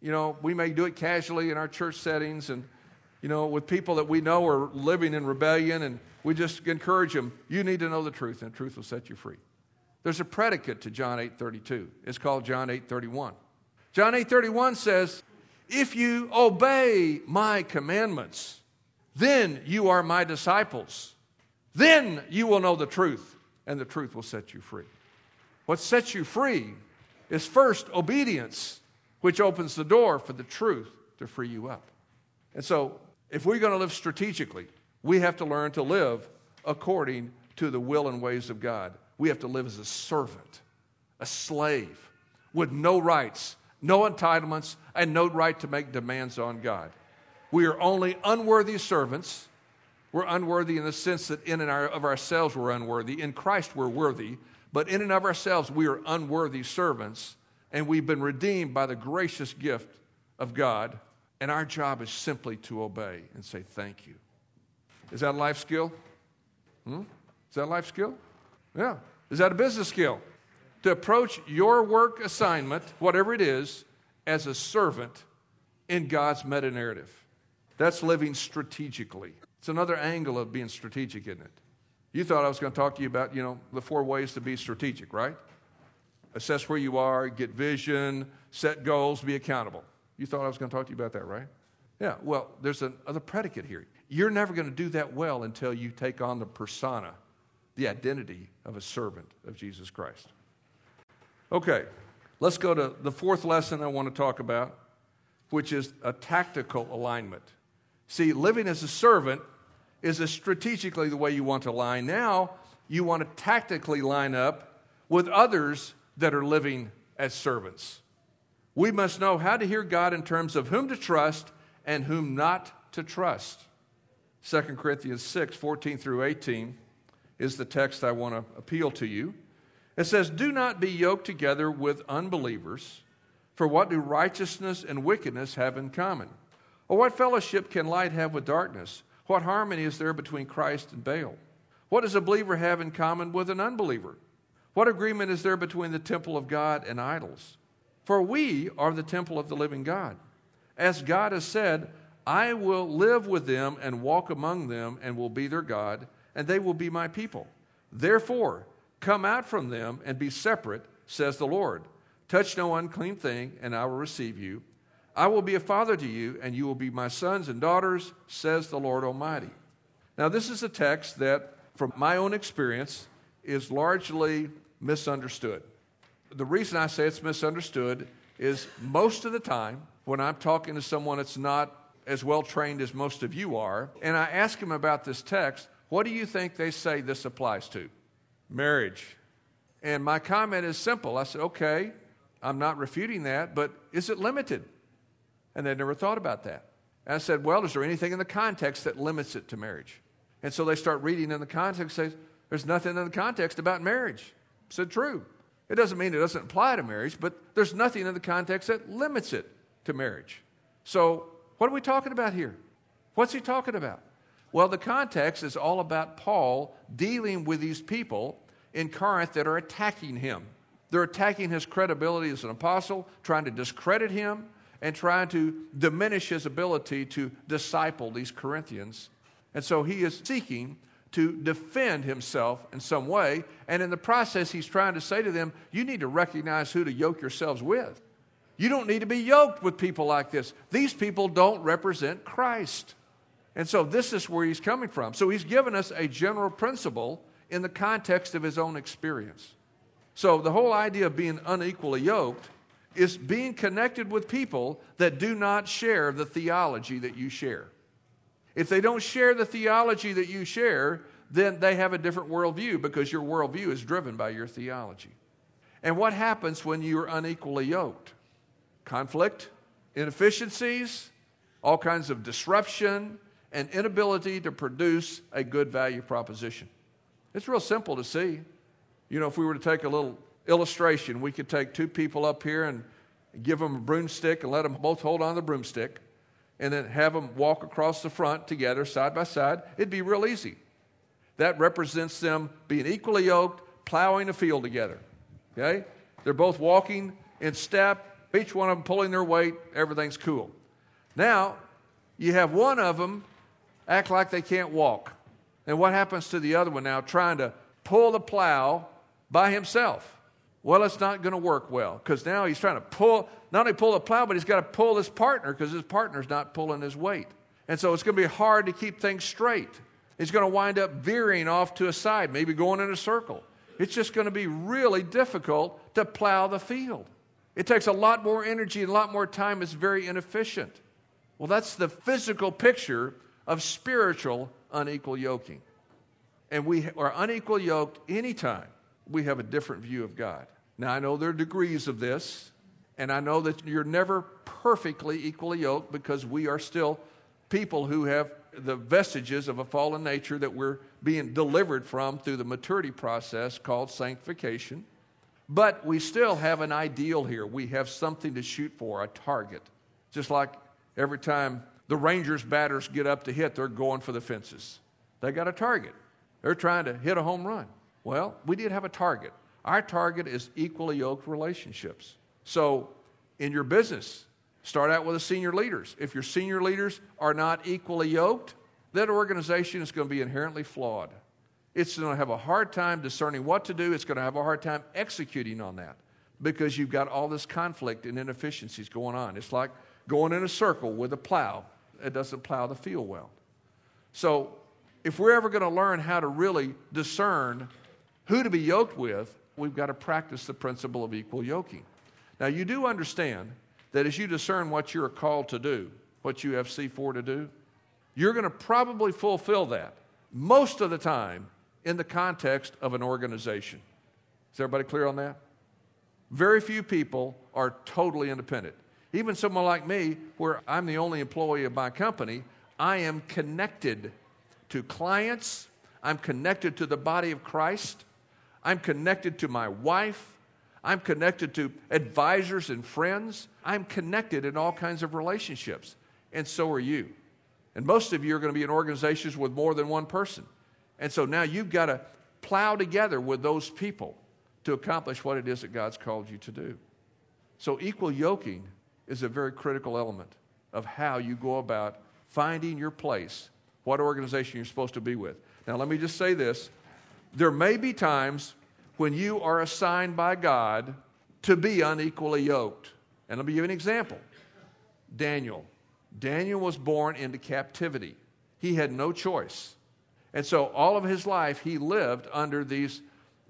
we may do it casually in our church settings and, with people that we know are living in rebellion, and we just encourage them, you need to know the truth, and the truth will set you free. There's a predicate to John 8:32. It's called John 8:31. John 8:31 says, if you obey my commandments, then you are my disciples. Then you will know the truth, and the truth will set you free. What sets you free is first obedience, which opens the door for the truth to free you up. And so, if we're going to live strategically, we have to learn to live according to the will and ways of God. We have to live as a servant, a slave, with no rights, no entitlements, and no right to make demands on God. We are only unworthy servants. We're unworthy in the sense that in and of ourselves we're unworthy. In Christ we're worthy, but in and of ourselves we are unworthy servants, and we've been redeemed by the gracious gift of God, and our job is simply to obey and say thank you. Is that a life skill? Is that a life skill? Yeah. Is that a business skill? To approach your work assignment, whatever it is, as a servant in God's meta-narrative. That's living strategically. It's another angle of being strategic, isn't it? You thought I was going to talk to you about, the 4 ways to be strategic, right? Assess where you are, get vision, set goals, be accountable. You thought I was going to talk to you about that, right? Yeah, well, there's another predicate here. You're never going to do that well until you take on the persona, the identity of a servant of Jesus Christ. Okay, let's go to the 4th lesson I want to talk about, which is a tactical alignment. See, living as a servant is strategically the way you want to line. Now, you want to tactically line up with others that are living as servants. We must know how to hear God in terms of whom to trust and whom not to trust. 2 Corinthians 6:14-18 is the text I want to appeal to you. It says, do not be yoked together with unbelievers, for what do righteousness and wickedness have in common? Or what fellowship can light have with darkness? What harmony is there between Christ and Baal? What does a believer have in common with an unbeliever? What agreement is there between the temple of God and idols? For we are the temple of the living God. As God has said, I will live with them and walk among them and will be their God, and they will be my people. Therefore, come out from them and be separate, says the Lord. Touch no unclean thing, and I will receive you. I will be a father to you, and you will be my sons and daughters, says the Lord Almighty. Now, this is a text that, from my own experience, is largely misunderstood. The reason I say it's misunderstood is most of the time when I'm talking to someone that's not as well trained as most of you are, and I ask them about this text, what do you think they say this applies to? Marriage. And my comment is simple. I said, okay, I'm not refuting that, but is it limited? And they never thought about that. And I said, well, is there anything in the context that limits it to marriage? And so they start reading in the context and say, there's nothing in the context about marriage. I said, true. It doesn't mean it doesn't apply to marriage, but there's nothing in the context that limits it to marriage. So what are we talking about here? What's he talking about? Well, the context is all about Paul dealing with these people in Corinth that are attacking him. They're attacking his credibility as an apostle, trying to discredit him, and trying to diminish his ability to disciple these Corinthians. And so he is seeking to defend himself in some way, and in the process he's trying to say to them, you need to recognize who to yoke yourselves with. You don't need to be yoked with people like this. These people don't represent Christ. And so this is where he's coming from. So he's given us a general principle in the context of his own experience. So the whole idea of being unequally yoked is being connected with people that do not share the theology that you share. If they don't share the theology that you share, then they have a different worldview because your worldview is driven by your theology. And what happens when you're unequally yoked? Conflict, inefficiencies, all kinds of disruption, and inability to produce a good value proposition. It's real simple to see. You know, if we were to take a little illustration, we could take two people up here and give them a broomstick and let them both hold on the broomstick and then have them walk across the front together side by side. It'd be real easy. That represents them being equally yoked, plowing a field together. Okay? They're both walking in step, each one of them pulling their weight, everything's cool. Now, you have one of them act like they can't walk. And what happens to the other one now trying to pull the plow by himself? Well, it's not going to work well because now he's trying to not only pull the plow, but he's got to pull his partner because his partner's not pulling his weight. And so it's going to be hard to keep things straight. He's going to wind up veering off to a side, maybe going in a circle. It's just going to be really difficult to plow the field. It takes a lot more energy and a lot more time. It's very inefficient. Well, that's the physical picture of spiritual unequal yoking. And we are unequal yoked anytime we have a different view of God. Now, I know there are degrees of this, and I know that you're never perfectly equally yoked because we are still people who have the vestiges of a fallen nature that we're being delivered from through the maturity process called sanctification. But we still have an ideal here. We have something to shoot for, a target. Just like every time the Rangers batters get up to hit, they're going for the fences. They got a target. They're trying to hit a home run. Well, we did have a target. Our target is equally yoked relationships. So in your business, start out with the senior leaders. If your senior leaders are not equally yoked, that organization is going to be inherently flawed. It's going to have a hard time discerning what to do. It's going to have a hard time executing on that because you've got all this conflict and inefficiencies going on. It's like going in a circle with a plow. It doesn't plow the field well. So if we're ever going to learn how to really discern who to be yoked with, we've got to practice the principle of equal yoking. Now, you do understand that as you discern what you're called to do, what you have C4 to do, you're going to probably fulfill that most of the time in the context of an organization. Is everybody clear on that? Very few people are totally independent. Even someone like me, where I'm the only employee of my company, I am connected to clients. I'm connected to the body of Christ. I'm connected to my wife. I'm connected to advisors and friends. I'm connected in all kinds of relationships. And so are you. And most of you are going to be in organizations with more than one person. And so now you've got to plow together with those people to accomplish what it is that God's called you to do. So equal yoking is a very critical element of how you go about finding your place, what organization you're supposed to be with. Now, let me just say this. There may be times when you are assigned by God to be unequally yoked. And let me give you an example. Daniel. Daniel was born into captivity. He had no choice. And so all of his life he lived under these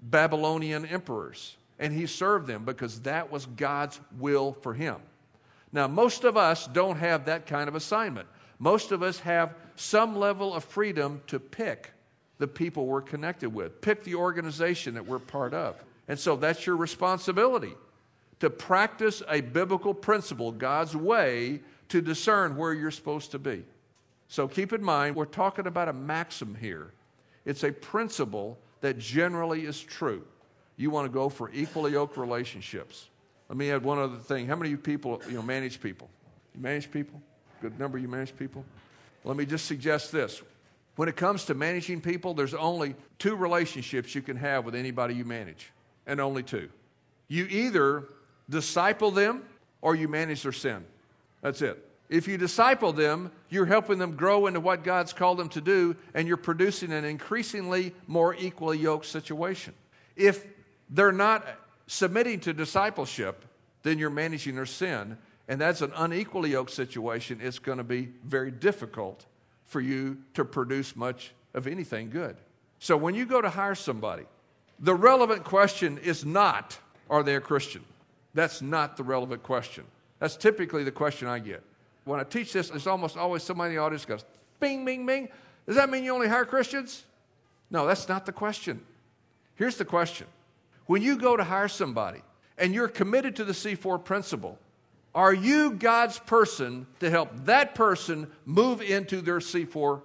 Babylonian emperors, and he served them because that was God's will for him. Now, most of us don't have that kind of assignment. Most of us have some level of freedom to pick the people we're connected with, pick the organization that we're part of. And so that's your responsibility, to practice a biblical principle, God's way, to discern where you're supposed to be. So keep in mind, we're talking about a maxim here. It's a principle that generally is true. You want to go for equally yoked relationships. Let me add one other thing. How many of you people, manage people? You manage people? Good number of you manage people? Let me just suggest this. When it comes to managing people, there's only 2 relationships you can have with anybody you manage, and only 2. You either disciple them or you manage their sin. That's it. If you disciple them, you're helping them grow into what God's called them to do, and you're producing an increasingly more equally yoked situation. If they're not submitting to discipleship, then you're managing their sin, and that's an unequally yoked situation. It's going to be very difficult for you to produce much of anything good. So when you go to hire somebody, the relevant question is not, are they a Christian? That's not the relevant question. That's typically the question I get. When I teach this, there's almost always somebody in the audience goes, bing, bing, bing. Does that mean you only hire Christians? No, that's not the question. Here's the question. When you go to hire somebody and you're committed to the C4 principle, are you God's person to help that person move into their C4?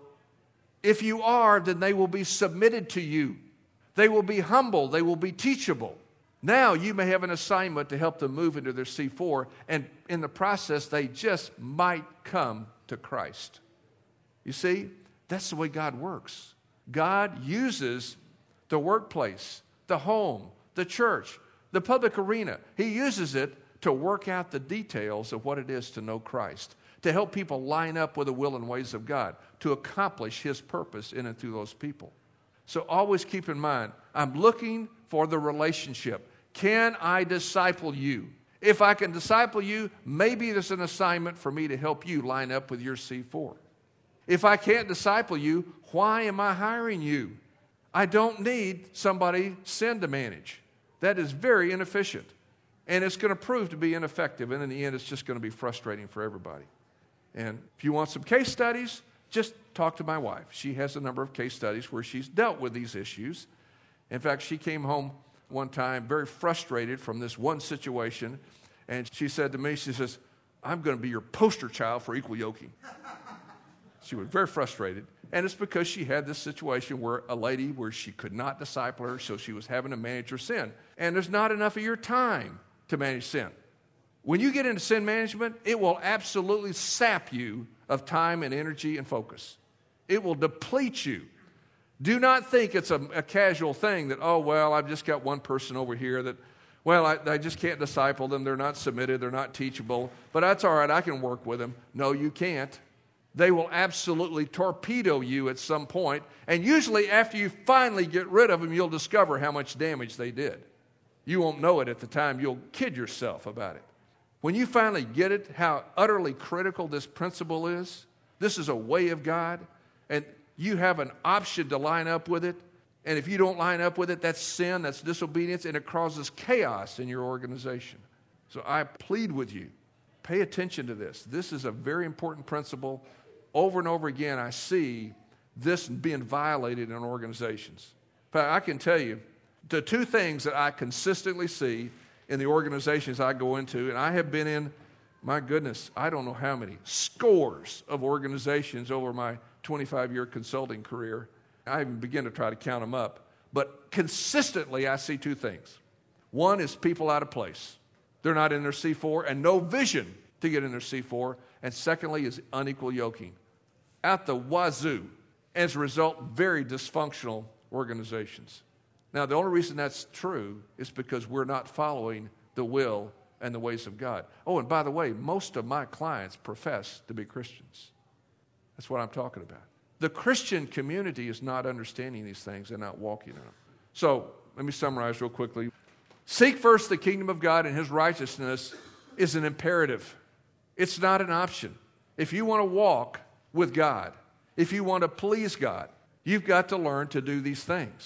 If you are, then they will be submitted to you. They will be humble. They will be teachable. Now you may have an assignment to help them move into their C4, and in the process, they just might come to Christ. You see, that's the way God works. God uses the workplace, the home, the church, the public arena. He uses it to work out the details of what it is to know Christ, to help people line up with the will and ways of God, to accomplish His purpose in and through those people. So always keep in mind, I'm looking for the relationship. Can I disciple you? If I can disciple you, maybe there's an assignment for me to help you line up with your C4. If I can't disciple you, why am I hiring you? I don't need somebody sin to manage. That is very inefficient. And it's going to prove to be ineffective. And in the end, it's just going to be frustrating for everybody. And if you want some case studies, just talk to my wife. She has a number of case studies where she's dealt with these issues. In fact, she came home one time very frustrated from this one situation. And she said to me, she says, I'm going to be your poster child for equal yoking. She was very frustrated. And it's because she had this situation where a lady where she could not disciple her, so she was having to manage her sin. And there's not enough of your time to manage sin. When you get into sin management, it will absolutely sap you of time and energy and focus. It will deplete you. Do not think it's a casual thing that, oh, well, I've just got one person over here that, well, I just can't disciple them. They're not submitted. They're not teachable. But that's all right. I can work with them. No, you can't. They will absolutely torpedo you at some point. And usually after you finally get rid of them, you'll discover how much damage they did. You won't know it at the time. You'll kid yourself about it. When you finally get it, how utterly critical this principle is, this is a way of God, and you have an option to line up with it. And if you don't line up with it, that's sin, that's disobedience, and it causes chaos in your organization. So I plead with you, pay attention to this. This is a very important principle. Over and over again, I see this being violated in organizations. In fact, I can tell you the 2 things that I consistently see in the organizations I go into, and I have been in, my goodness, I don't know how many, scores of organizations over my 25-year consulting career. I even begin to try to count them up. But consistently, I see 2 things. One is people out of place. They're not in their C4 and no vision to get in their C4. And secondly is unequal yoking. At the wazoo. As a result, very dysfunctional organizations. Now, the only reason that's true is because we're not following the will and the ways of God. Oh, and by the way, most of my clients profess to be Christians. That's what I'm talking about. The Christian community is not understanding these things and not walking in them. So, let me summarize real quickly. Seek first the kingdom of God and His righteousness is an imperative. It's not an option. If you want to walk with God, if you want to please God, you've got to learn to do these things.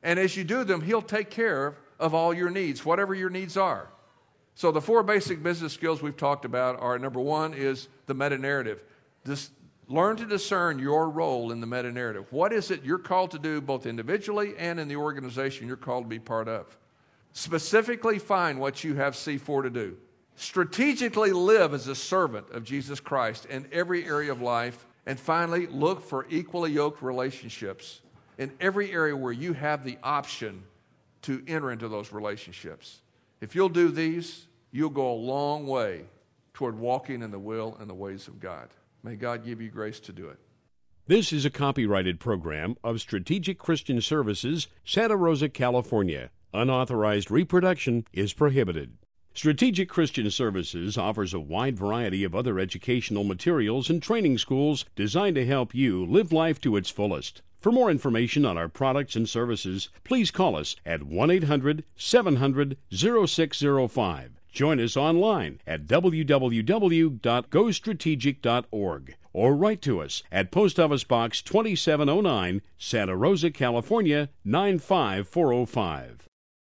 And as you do them, He'll take care of all your needs, whatever your needs are. So the 4 basic business skills we've talked about are, number 1 is the meta-narrative. Learn to discern your role in the meta-narrative. What is it you're called to do both individually and in the organization you're called to be part of? Specifically find what you have C4 to do. Strategically live as a servant of Jesus Christ in every area of life. And finally, look for equally yoked relationships in every area where you have the option to enter into those relationships. If you'll do these, you'll go a long way toward walking in the will and the ways of God. May God give you grace to do it. This is a copyrighted program of Strategic Christian Services, Santa Rosa, California. Unauthorized reproduction is prohibited. Strategic Christian Services offers a wide variety of other educational materials and training schools designed to help you live life to its fullest. For more information on our products and services, please call us at 1-800-700-0605. Join us online at www.gostrategic.org or write to us at Post Office Box 2709, Santa Rosa, California 95405.